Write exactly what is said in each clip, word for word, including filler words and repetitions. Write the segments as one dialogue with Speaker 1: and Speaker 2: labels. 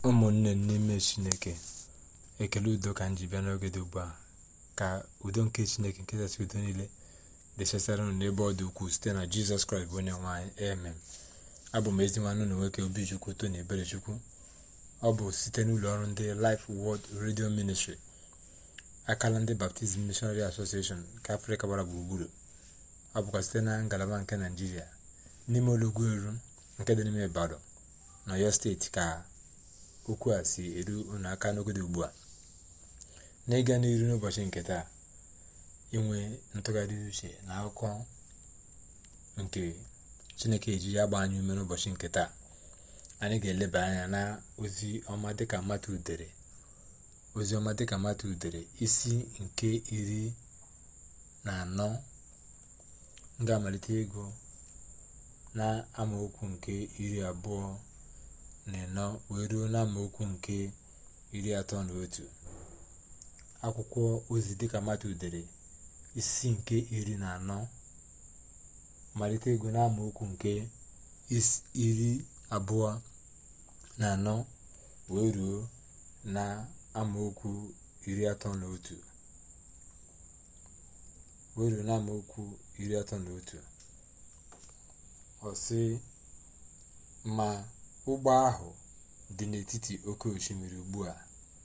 Speaker 1: ụmụnne n'ime Chineke, ekele udo ka m ji bịa n'oge dị ugbu a. Ka udo nke Chineke nke kachasị udo niile dịchasịara unu n'ebe ọ dị ukwuu site na Jizọs Kraịst bụ onye nwe anyị. Amen. Abụ m ezi nwanne unu nwoke Obichukwu Tony Eberechukwu. Ọ bụ site n'ụlọ ọrụ ndị Life Word Radio Ministry, akala ndị Baptist Missionary Association nke Afrịka gbara gburugburu. Ọ bụkwa site na ngalaba nke Naịjirịa n'ime Ologweru nke dị n'ime Ibadan na Ọyọ steeti ka okwu a si eru unu aka n'oge dị ugbu a. N'ịga n'iru n'ụbọchị nke taa, inwe ntụgharị uche na akụkọ nke Chineke eji ya gbaa anyị ume n'ụbọchị nke taa, anyị ga-eleba anya na ozi ọma dịka Matiu dere ozi ọma dịka Matiu dere isi nke iri na anọ. M ga-amalite ego na amaokwu nke iri abụọ na anọ wee ruo na amaokwu nke iri atọ na otu. Akwụkwọ ozi dịka Matiu dere isi nke iri na anọ malite ego na amaokwu nke iri abụọ na anọ wee ruo na amaokwu iri atọ na otu wee ruo na amaokwu iri atọ na otu. Ọ sị, ma ụgbọ ahụ dị n'etiti oke osimiri ugbu a,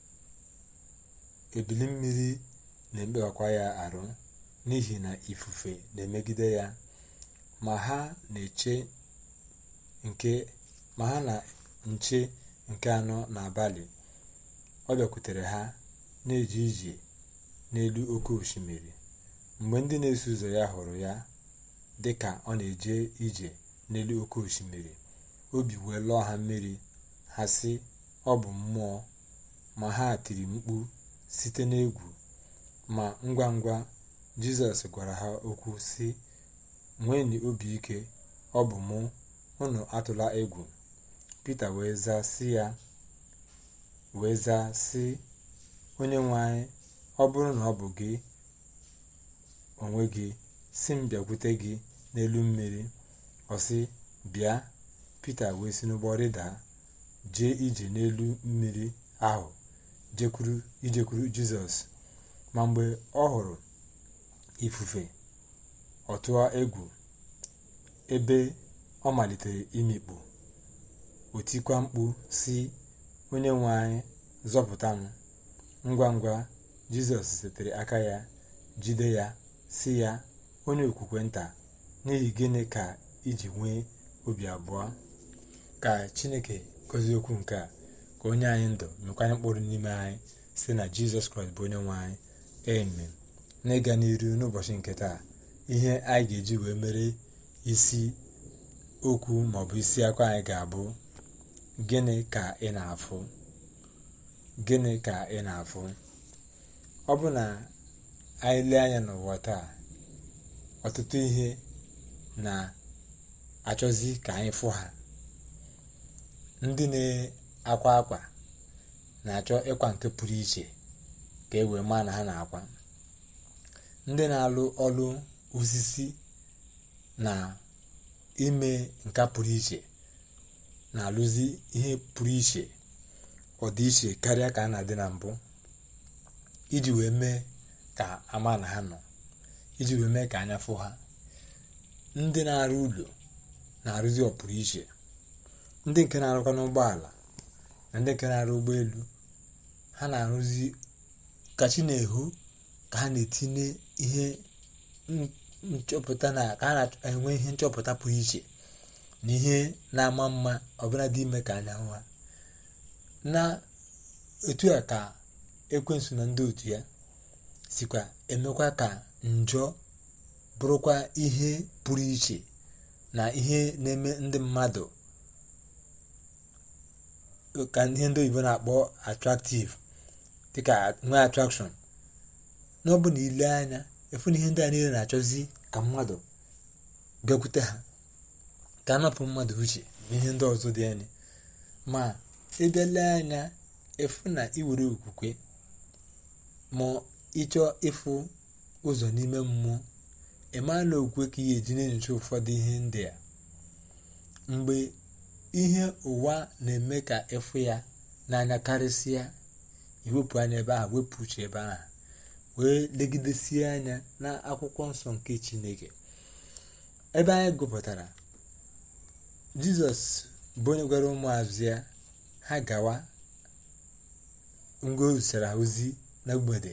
Speaker 1: ebili mmiri na-emekpakwa ya arụ n'ihi na ifufe na-emegide ya, ma ha na-eche nke ma ha na nche nke anọ n'abalị. Ọ bịakwutere ha na-eje ije n'elu oke osimiri. Mgbe ndị na-eso ụzọ ya hụrụ ya dị ka ọ na-eje ije n'elu oke osimiri, obi wee lọọ ha mmiri, ha sị, ọ bụ mmụọ. Ma ha tiri mkpu site n'egwu. Ma ngwa ngwa Jizọs gwara ha okwu sị, nweenụ obi ike, ọ bụ mụ, unu atụla egwu. Pita wee zaa sị ya wee zaa sị, onye nwe anyị, ọ bụrụ na ọ bụ gị onwe gị, sị m bịakwute gị n'elu mmiri. Ọ sị, bịa. Pita wee si n'ụgbọ rịda, jee ije n'elu mmiri ahụ jekwuru ijekwuru Jizọs. Ma mgbe ọ hụrụ ifufe, ọ tụọ egwu, ebe ọ malitere imikpu. O tikwa mkpu sị, onye nwe anyị, zọpụta m. Ngwa ngwa Jizọs setere aka ya jide ya, sị ya, onye okwukwe nta, n'ihi gịnị ka iji nwee obi abụọ? Ka Chineke gọzie okwu nke a, ka onye anyị ndụ mekwanye mkpụrụ n'ime anyị site na Jizọs Kraịst bụ onye nwe anyị. Amen. N'ịga n'iru n'ụbọchị nke taa, ihe anyị ga-eji wee mere isi okwu maọbụ isi akwa anyị ga-abụ, gịnị ka ị na-afụ? Gịnị ka ị na-afụ? Ọ bụ na anyị lee anya n'ụwa taa, ọtụtụ ihe na-achọzi ka anyị fụ ha. Ndị na-akwa akwa na-achọ ịkwa nke pụrụ iche ka e wee maa na ha na-akwa. Ndị na-alụ ọlụ osisi na ime nka pụrụ iche na-alụzi ihe pụrụ iche, ọ dị iche karịa ka a na-adị na mbụ, iji wee mee ka ama na ha nọ, iji wee mee ka anya fụ ha. Ndị na-arụ ụlọ na-arụzi ọpụrụ iche. Ndị nke na-arụkwa n'ụgbọala na ndị nke na-arụ ụgbọelu, ha na-arụzi ka chi na-ehu, ka ha na-etinye ihe nchọpụta, na ka ha na-enwe ihe nchọpụta pụrụ iche na ihe na-ama mma ọbụla dị ime ka anya hụ ha. Na etu a ka ekwensu na ndị otu ya sikwa emekwa ka njọ bụrụkwa ihe pụrụ iche na ihe na-eme ndị mmadụ, ka ihe ndị oyibo na-akpọ attractive, dịka nwee attraction. N'ọbụ na ile anya efu na ihe ndị a niile na-achọzi ka mmadụ bịakwute ha, ka anapụ mmadụ uche na ihe ndị ọzọ dị anya. Ma ịbịale anya efu na iwere okwukwe ma ịchọ ịfụ ụzọ n'ime mmụọ, ịmala okwukwe ka ihe eji na-enyocha ụfọdụ ihe ndị a. Mgbe ihe ụwa na-eme ka efu ya n'anya karịsịa, iwepụ anya ebe ahụ, wepụ uche ebe ahụ, wee legidesie anya na akwụkwọ nsọ nke Chineke. Ebe anyị gụpụtara Jizọs bụ onye gwara ụmụazụ ya ha gawa mgbe o zisara ozi na mgbede.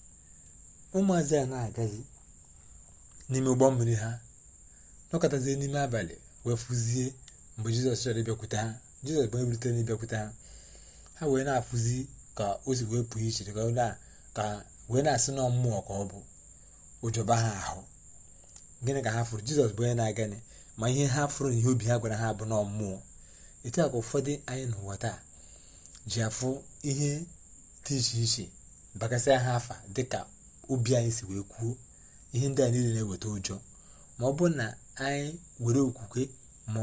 Speaker 1: Ụmụazụ ya na-agazi n'ime ụgbọ mmiri ha, nọkọtazie n'ime abalị wee fụzie mgbe Jizọs chọrọ ịbịakwute ha. Jizọs bụ onye bilitere n'ịbịakwute ha. Ha wee na-afụzi ka o si wee pụọ iche, ka wee na-asị na mmụọ ka ọ bụ, ụjọba ha ahụ. Gịnị ka ha fụrụ? Jizọs bụ onye na-agani, ma ihe ha fụrụ na ihe obi ha gwara ha bụ na mmụọ. Etu a ka ụfọdụ anyị n'ụwa taa ji afụ ihe dị iche iche bakasịa ha afa dịka obi anyị si wee kwuo. Ihe ndị a niile na-eweta ụjọ. Ma ọ bụrụ na anyị were okwukwe ma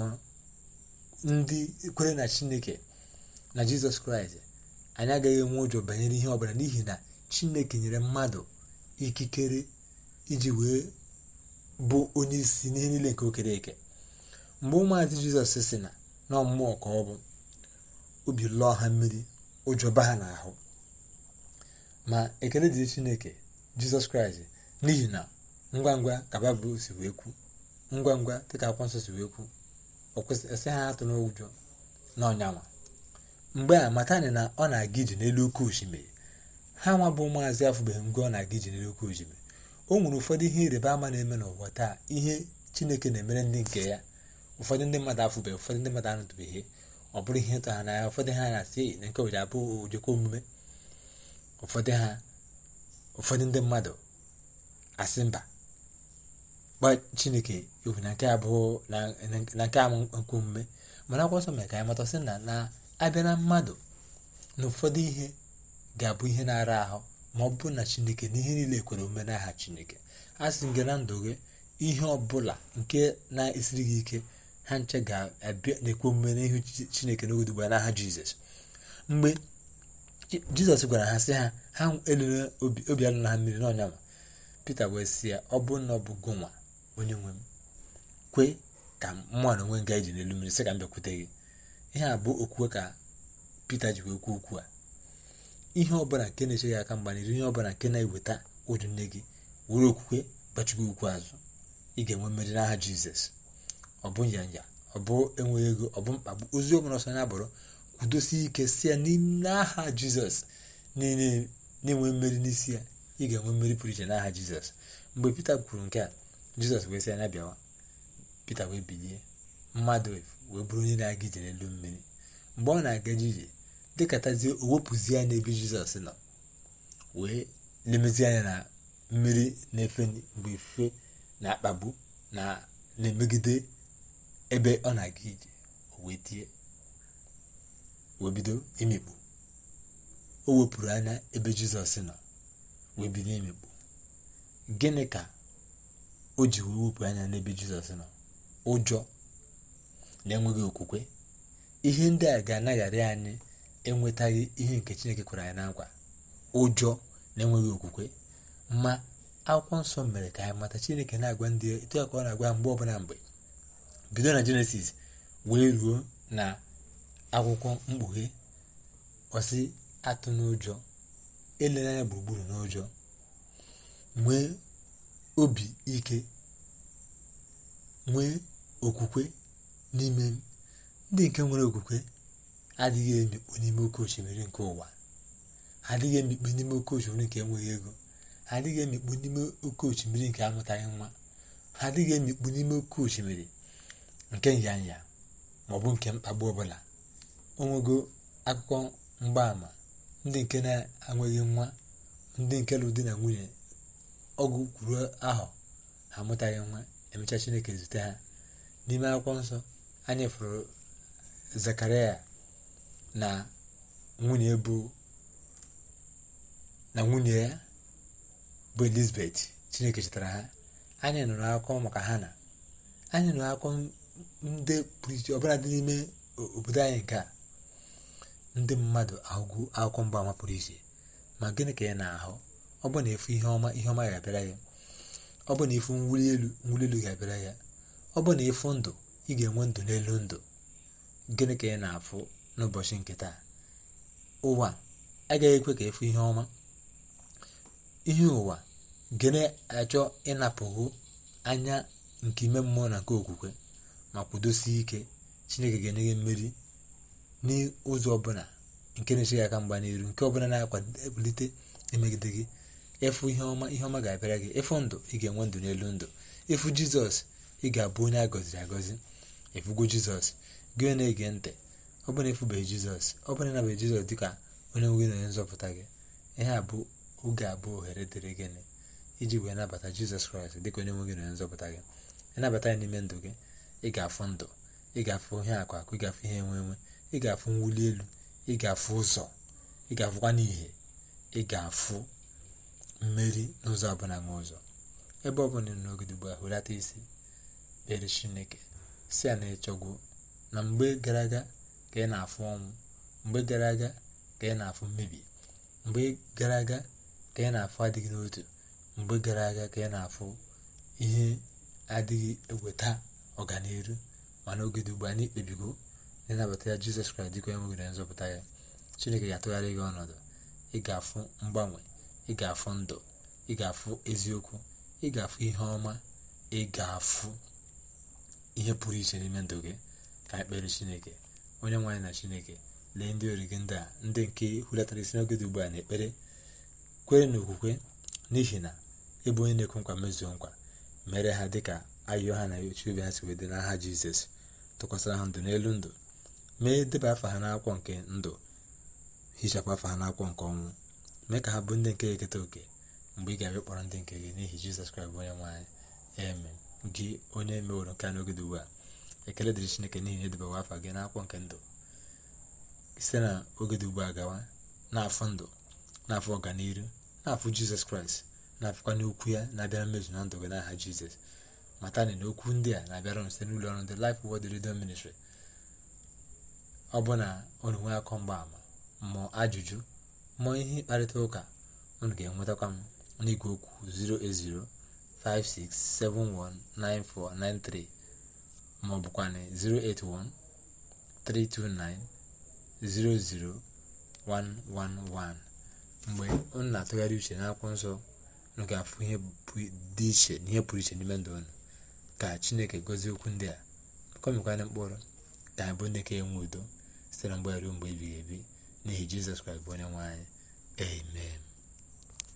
Speaker 1: ndị kwere na Chineke na Jizọs Kraịst, anyị agaghị enwe ụjọ banyere ihe ọbụla, n'ihi na Chineke nyere mmadụ ikikere iji wee bụ onye isi n'ihe niile nke o kere eke. Mgbe ụmụazị Jizọs si na na mmụọ ka ọ bụ, obi lụọ ha mmiri, ụjọ ba ha n'ahụ. Ma ekele dịrị Chineke Jizọs Kraịst, n'ihi na ngwa ngwa ka Baịbụl si wee kwu, ngwa ngwa dịka akwụkwọ nsọ si wee kwu, ọ kwesịrị ha atụ n'ụjọ na ọnyanwa. Mgbe a matani na ọ na-aga ije n'elu oke osimiri. Ha nwa bụ ụmụazị afụbeghị mgbe ọ na-aga ije n'elu oke osimiri. O nwere ụfọdụ ihe ịrịba ama na-eme n'ụwa taa, ihe Chineke na-emere ndị nke ya. Ụfọdụ ndị mmadụ afụbeghị, ụfọdụ ndị mmadụ anụtụbeghị. Ọ bụrụ ihe ịtọ ha n'anya. Ụfọdụ ha na-asị na nke oji abụ ojekwa omume. Ụfọdụ ha ụfọdụ ndị mmadụ asị mba, gba Chineke ekwu na nke abụọ na nke a nke omume. Mana akwụkwọ nsọ mere ka anyị mata sị na na abịa na mmadụ na ụfọdụ ihe ga-abụ ihe na-ara ahụ ma ọ bụ na Chineke na ihe niile kwere omume n'aha Chineke. A sị gị na ndụ gị, ihe ọbụla nke na-esiri gị ike, ha nche ga-abịa na-ekwe omume n'ihu Chineke n'oge ugbu a n'aha Jizọs. Mgbe Jizọs gwara ha sị ha ha elere obi alụ na ha mmiri n'ọnya ma, Pita wee sị ya, ọ bụ na ọ bụ gụnwa onye nwe m, kwe ka mmụọ na onwe nga iji n'elu mmiri, sị ka m bịakwute gị. Ihe a bụ okwukwe ka Pita ji wee kwuo okwu a. Ihe ọbụla nke na-eche gị aka mgba n'iru, ihe ọbụla nke na-eweta ụjụ nne gị, were okwukwe gbachigo okwu azụ, ị ga-enwe mmeri n'aha Jizọs. Ọ bụ nyanya, ọ bụ enweghị ego, ọ bụ mkpagbu, ozi ọbụla ọsọ ya bụrụ, kwudosie ike si ya n'ime aha Jizọs na-enwe mmeri n'isi ya, ị ga-enwe mmeri pụrụ iche n'aha Jizọs. Mgbe Pita kwuru nke a, Jizọs wee sị ya na bịawa. Pita wee bilie, mmadụ wee bụrụ onye na-aga ije n'elu mmiri. Mgbe ọ na-aga ije, dịkatazie o wepụzie anya n'ebe Jizọs nọ, wee lemezie anya na mmiri na-efe, mgbe ife na-akpagbu na na-emegide ebe ọ na-aga ije, o wee tie, wee bido imikpu. O wepụrụ anya ebe Jizọs nọ, wee bido imikpu. Gịnị ka o ji wee wepụ anya n'ebe Jizọs nọ? Ụjọ na enweghị okwukwe. Ihe ndị a ga-anaghara anyị enwetaghị ihe nke Chineke kwere anyị na nkwa. Ụjọ na enweghị okwukwe. Ma akwụkwọ nsọ mere ka anyị mata Chineke na-agwa ndị etu a ka ọ na-agwa mgbe ọbụla, mgbe bido na Jenesis wee ruo na akwụkwọ Mkpughe, ọsị atụ n'ụjọ, elele anya gburugburu n'ụjọ, nwee obi ike, nwee okwukwe n'ime m. Ndị nke nwere okwukwe adịghị emikpu n'ime oke osimiri nke ụwa, adịghị emikpu n'ime oke osimiri nke enweghị ego, ha adịghị emikpu n'ime oke osimiri nke amụtaghị nwa, ha adịghị emikpu n'ime oke osimiri nke nyanya maọbụ nke mkpagbu ọbụla. Onwego akụkọ mgbaàmà ndị nke na-enweghị nwa, ndị nke lụrụ di na nwunye, ọgụ kwuru ahụ ha amụtaghị nwa, emecha Chineke zute ha. N'ime akwụkwọ nsọ anyị fụrụ Zekaraya na nwunye bụ na nwunye ya bụ Elizabeth, Chineke chetara ha. Anyị nụrụ akụkọ maka ha na anyị nụrụ akụkọ ndị pụrụ iche ọbụla dị n'ime obodo anyị nke a. Ndị mmadụ ahụgwu akụkọ mgbaama pụrụ iche. Ma gịnị ka ị na-ahụ? Ọ bụ na efu ihe ọma, ihe ọma ga-abịara ya. Ọ bụ na efu mwuli elu, mwuli elu ga-abịara ya. Ọ bụ na efu ndụ, ị ga-enwe ndụ n'elu ndụ. Gịnị ka ị na-afụ n'ụbọchị nke taa? ụwa agaghị ekwe ka efu ihe ọma. Ihe ụwa gene achọ ịnapụghị anya nke ime mmụọ na nke okwukwe ma kwudosie ike. Chineke ga-enye gị mmeri n'ụzọ ọbụla nke na-eche aka mgba n'iru, nke ọbụla na-akwalite emegide gị. Efu ihe ọma, ihe ọma ga-abịara gị. Efu ndụ, ị ga-enwe ndụ n'elu ndụ. Efu Jizọs, ị ga-abụ onye a gọziri agọzi. Efugo Jizọs, gị na-ege ntị, ọ bụrụ na efubeghị Jizọs, ọ bụrụ na ịnabeghị Jizọs dịka onye nwe gị na onye nzọpụta gị, ihe a bụ oge abụọ ohere dịrị gịnị iji wee nabata Jizọs Kraịst dịka onye nwe gị na onye nzọpụta gị. Ịnabata ya n'ime ndụ gị, ị ga-afụ ndụ, ị ga-afụ ihe akụ akụ, ị ga-afụ ihe enwe enwe, ị ga-afụ mwuli elu, ị ga-afụ ụzọ, ị ga-afụkwa n'ihe, ị ga-afụ mmeri n'ụzọ ọbụla nwe ụzọ. Ebe ọbụla nọ n'ogide ugbu a, hụlata isi kpere Chineke, si a na-echọgwu na mgbe gara aga ka ị na-afụ ọnwụ, mgbe gara aga ka ị na-afụ mmebi, mgbe gara aga ka ị na-afụ adịghị n'otu, mgbe gara aga ka ị na-afụ ihe adịghị eweta ọganiru. Mana ogede ugbu a n'ikpebigo n'ịnabata ya Jizọs Kraịst dịka onye nwe gị na nzọpụta ya, Chineke ga-atụgharị gị ọnọdụ. Ị ga-afụ mgbanwe, ị ga-afụ ndụ, ị ga-afụ eziokwu, ị ga-afụ ihe ọma, ị ga-afụ ihe pụrụ iche n'ime ndụ gị. Ka ekpere Chineke. Onye nwe anyị na Chineke, lee ndị ori gị ndị a, ndị nke hulatara isi n'ogede ugbu a na ekpere, kwere n'okwukwe, n'ihi na ebe onye na-ekwu nkwa mezuo nkwa. Mere ha dịka ayọ ha na ochi obi ha si wee dị n'aha Jizọs. Tụkwasịra ha ndụ n'elu ndụ, mee deba afa ha n'akwụkwọ nke ndụ, hichapụ afa ha n'akwụkwọ nke ọnwụ. Mee ka ha bụ ndị nke eketa oke mgbe ị ga-abịa kpọrọ ndị nke gị, n'ihi Jizọs Kraịst bụ onye nwe anyị. Amen. Gị onye meworo nke a n'ogede ugbu a, ekele dịrị Chineke n'ihi na edebawa afa gị n'akwụkwọ nke ndụ. Site na ogede ugbu a gawa, na-afụ ndụ, na-afụ ọganiru, na-afụ Jizọs Kraịst, na-afụkwa n'okwu ya na-abịara mmezu na ndụ gị n'aha Jizọs. Matani na okwu ndị a na-abịara unu site n'ụlọ ọrụ ndị Life Word Radio Ministry. Ọ bụ na unu nwee akọ mgbaama ma ajụjụ ma ihe mkparịta ụka, unu ga-enwetakwa m n'igwe okwu zero eight zero five six seven one nine four nine three ma ọ bụkwa na zero eight one three two nine zero zero one one one. Mgbe unu na-atụgharị uche n'akwụkwọ nsọ, unu ga-afụ ihe dị iche na ihe pụrụ iche n'ime ndụ unu. Ka Chineke gọzie okwu ndị a, kọmikwana mkpụrụ, ka anyị bụ ndị ka enwe udo site na mgbe ruo mgbe ebighị ebi, n'ihi Jizọs Kraịst bụ onye nwe anyị. Amen.